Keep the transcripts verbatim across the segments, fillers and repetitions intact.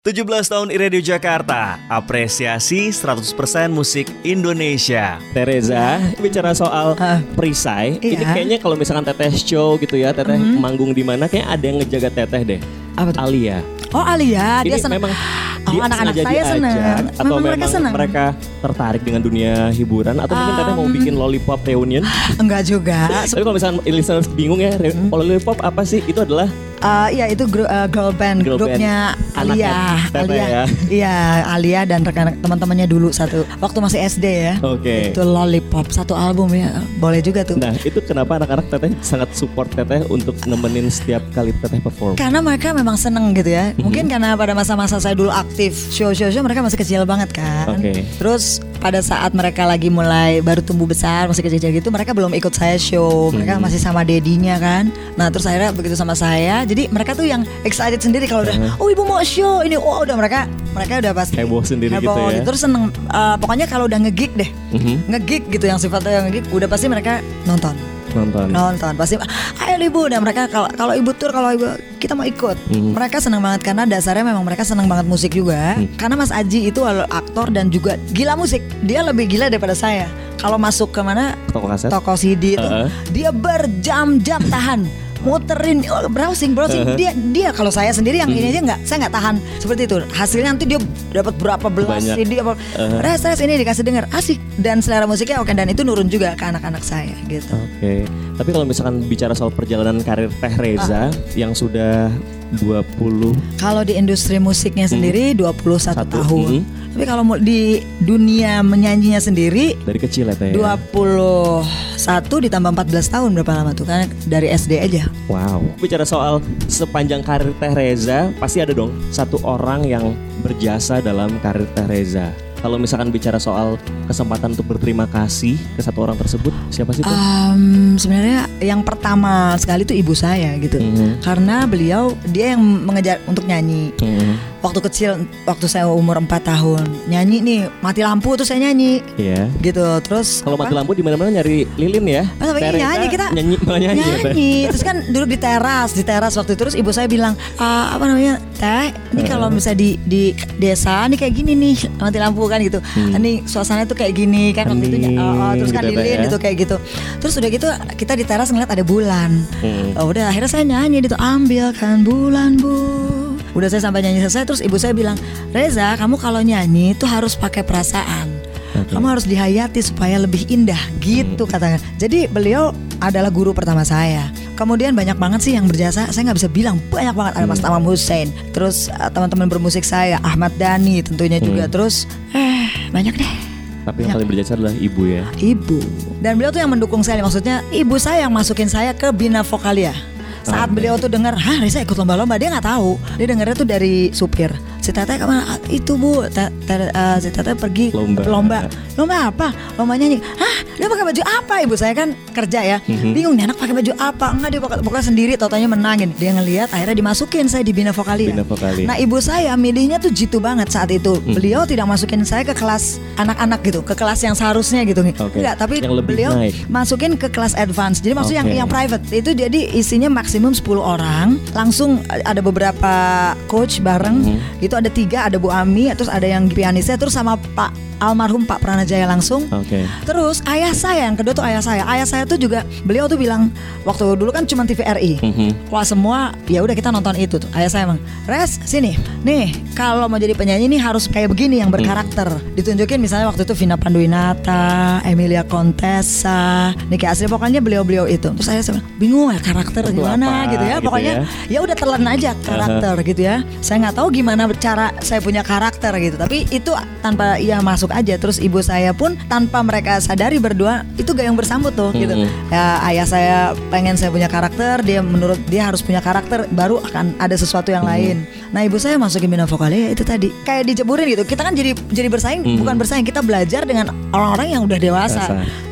tujuh belas tahun iRadio Jakarta, apresiasi seratus persen musik Indonesia. Tereza, bicara soal uh, perisai, iya. Ini kayaknya kalau misalkan Teteh show gitu ya, Teteh mm-hmm. manggung di mana, kayak ada yang ngejaga Teteh deh. Apa tuh? Alia. Oh Alia, dia ini senang. memang Oh, dia anak-anak sengaja saya diajak, senang. atau Memang memang mereka senang. mereka tertarik dengan dunia hiburan, atau mungkin Teteh mau Um, bikin Lollipop reunion? Enggak juga. Tapi kalau misalkan listeners bingung ya, re- Hmm. Lollipop apa sih? Itu adalah Uh, iya itu gru, uh, girl band, Girl grupnya band. Alia, Anaknya Teteh Alia, ya. iya Alia dan rekan teman-temannya dulu satu waktu masih S D ya. Oke. Itu Lollipop satu album ya, boleh juga tuh. Nah, itu kenapa anak-anak Teteh sangat support Teteh untuk nemenin setiap kali Teteh perform? Karena mereka memang seneng gitu ya. Mungkin karena pada masa-masa saya dulu aktif show-show show mereka masih kecil banget kan. Oke. Terus pada saat mereka lagi mulai baru tumbuh besar masih kecil-kecil gitu, mereka belum ikut saya show. Mereka Hmm. masih sama dedinya kan. Nah terus akhirnya begitu sama saya, jadi mereka tuh yang excited sendiri kalau udah, Uh-huh. oh ibu mau show ini, oh udah mereka mereka udah pasti Heboh sendiri heboh gitu ya. Terus seneng, uh, pokoknya kalau udah nge-gig deh, Mhm. nge-gig gitu yang sifatnya yang nge-gig, udah pasti mereka nonton. Nonton. Nonton pasti, ayo ibu, dan mereka kalau kalau ibu tur, kalau ibu kita mau ikut, Mhm. mereka senang banget karena dasarnya memang mereka senang banget musik juga. Mhm. Karena Mas Aji itu aktor dan juga gila musik, dia lebih gila daripada saya. Kalau masuk ke mana Toko kaset. toko C D itu, Uh-uh. dia berjam-jam tahan muterin, oh, browsing browsing Uh-huh. dia dia kalau saya sendiri yang ini aja nggak, saya nggak tahan seperti itu. Hasilnya nanti dia dapat berapa belas Banyak. C D apa, Uh-huh. res res ini dikasih denger, asik, dan selera musiknya oke, dan itu nurun juga ke anak-anak saya gitu. Oke. Tapi kalau misalkan bicara soal perjalanan karir Teh Reza yang sudah dua puluh Kalau di industri musiknya sendiri dua puluh satu Satu, tahun. mhm. Tapi kalau mau di dunia menyanyinya sendiri dari kecil ya Teh. dua puluh satu ditambah empat belas tahun, berapa lama tuh? Kan dari S D aja. Wow. Bicara soal sepanjang karir Teh Reza, pasti ada dong satu orang yang berjasa dalam karir Teh Reza. Kalau misalkan bicara soal kesempatan untuk berterima kasih ke satu orang tersebut, siapa sih Teh? Um, sebenarnya yang pertama sekali itu ibu saya gitu. Mhm. Karena beliau dia yang mengejar untuk nyanyi. Mhm. Waktu kecil, waktu saya umur empat tahun, nyanyi nih, mati lampu tuh saya nyanyi. Iya. Gitu. Terus Kalau mati apa? lampu di mana-mana nyari lilin ya. Oh, tapi Teh Reza nyanyi kita nyanyi malah nyanyi, ya, Teh? nyanyi. Terus kan duduk di teras, di teras waktu itu. Terus ibu saya bilang, "Ah, apa namanya, Teh, ini kalau misalnya di di desa nih kayak gini nih, mati lampu kan gitu. Hmm. Ini suasananya tuh kayak gini kan waktu itu. Hening, Oh, oh, terus kan gitu, Teh, lilin ya. gitu kayak gitu. Terus udah gitu kita di teras ngeliat ada bulan. Hmm. Oh, udah akhirnya saya nyanyi gitu, ambilkan bulan bu. Udah saya sampai nyanyi selesai, terus ibu saya bilang, Reza, kamu kalau nyanyi tuh harus pakai perasaan. Oke. Kamu harus dihayati supaya lebih indah gitu katanya. Jadi beliau adalah guru pertama saya. Kemudian banyak banget sih yang berjasa. Saya nggak bisa bilang banyak banget. Ada Mas Tamam Hussein. Terus uh, teman-teman bermusik saya, Ahmad Dhani tentunya juga. Terus eh banyak deh. Tapi yang paling berjasa adalah ibu ya. Ibu. Dan beliau tuh yang mendukung saya. Maksudnya ibu saya yang masukin saya ke Bina Vokalia. Saat Oke. beliau tuh dengar, hah Reza ikut lomba-lomba, dia nggak tahu. Dia dengarnya tuh dari supir. Si Teteh kemana? "Ah, itu bu, te, te, uh, si Teteh pergi Lomba. lomba. Lomba apa? Lomba nyanyi. Hah? Dia pakai baju apa? Ibu saya kan kerja ya. Mhm. Bingung nih anak pakai baju apa? Enggak, dia pakai pokoknya sendiri. Tau-taunya menangin. Dia ngelihat, akhirnya dimasukin saya di Bina Vokalia. Bina Vokalia. Nah ibu saya milihnya tuh jitu banget saat itu. Beliau tidak masukin saya ke kelas anak-anak gitu, ke kelas yang seharusnya gitu nih. Oke. Enggak, tapi Yang lebih beliau naik. masukin ke kelas advance. Jadi maksudnya Oke. yang yang private itu jadi isinya maksimum sepuluh orang. Langsung ada beberapa coach bareng. Mhm. Itu ada tiga, ada Bu Ami, terus ada yang pianisnya, terus sama Pak almarhum Pak Pranajaya langsung. Oke. Terus ayah saya, yang kedua tuh ayah saya. Ayah saya tuh juga, beliau tuh bilang, waktu dulu kan cuma T V R I. Mhm. Wah semua, ya udah kita nonton itu tuh. Ayah saya emang, Res sini, nih kalau mau jadi penyanyi nih harus kayak begini yang berkarakter. Ditunjukin misalnya waktu itu Vina Panduwinata, Emilia Contessa, Niki Asri, pokoknya beliau-beliau itu. Terus saya bilang, bingung ya karakter Itu gimana apa, gitu ya. gitu Pokoknya ya udah telan aja karakter gitu ya. Saya nggak tahu gimana cara saya punya karakter gitu. Tapi itu tanpa ia masuk aja. Terus ibu saya pun tanpa mereka sadari berdua itu gayung bersambut tuh gitu. Mhm. Ya ayah saya pengen saya punya karakter, dia menurut dia harus punya karakter, baru akan ada sesuatu yang lain. Nah ibu saya masukin Bina Vokalia itu tadi kayak diceburin gitu. Kita kan jadi jadi bersaing, Mhm. bukan bersaing, kita belajar dengan orang-orang yang udah dewasa. Dewasa.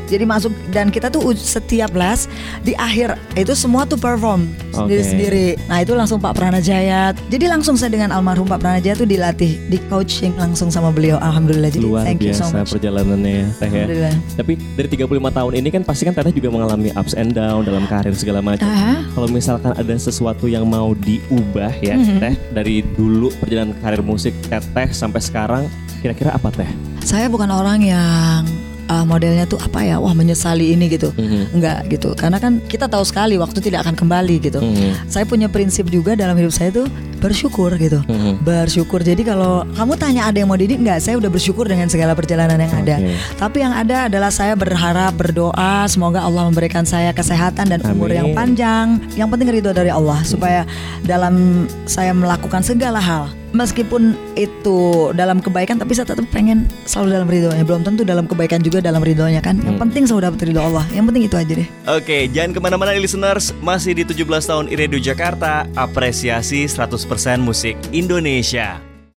Jadi masuk dan kita tuh setiap les di akhir itu semua tuh perform sendiri-sendiri. Nah itu langsung Pak Pranajaya. Jadi langsung saya dengan almarhum Pak Pranajaya tuh dilatih, di coaching langsung sama beliau. Alhamdulillah. Jadi Luar thank you so biasa much. perjalanannya ya Teh ya. Alhamdulillah. Tapi dari tiga puluh lima tahun ini kan pasti kan Teteh juga mengalami ups and down dalam karir segala macam. Aha. Kalau misalkan ada sesuatu yang mau diubah ya Mhm. Teh, dari dulu perjalanan karir musik Teteh sampai sekarang, kira-kira apa Teh? Saya bukan orang yang uh, modelnya tuh apa ya, wah menyesali ini gitu. Mhm. Enggak gitu. Karena kan kita tahu sekali waktu tidak akan kembali gitu. Mhm. Saya punya prinsip juga dalam hidup saya tuh bersyukur gitu. Mhm. Bersyukur. Jadi kalau kamu tanya ada yang mau didik, enggak, saya udah bersyukur dengan segala perjalanan yang ada. Oke. Tapi yang ada adalah saya berharap, berdoa semoga Allah memberikan saya kesehatan dan umur Amin. yang panjang. Yang penting ridho dari Allah supaya dalam saya melakukan segala hal, meskipun itu dalam kebaikan, tapi saya tetap pengen selalu dalam ridhonya. Belum tentu dalam kebaikan juga dalam ridhonya kan. Yang Hmm. penting selalu dapat ridho Allah. Yang penting itu aja deh. Oke, jangan kemana-mana listeners. Masih di tujuh belas tahun iRadio Jakarta. Apresiasi seratus persen musik Indonesia.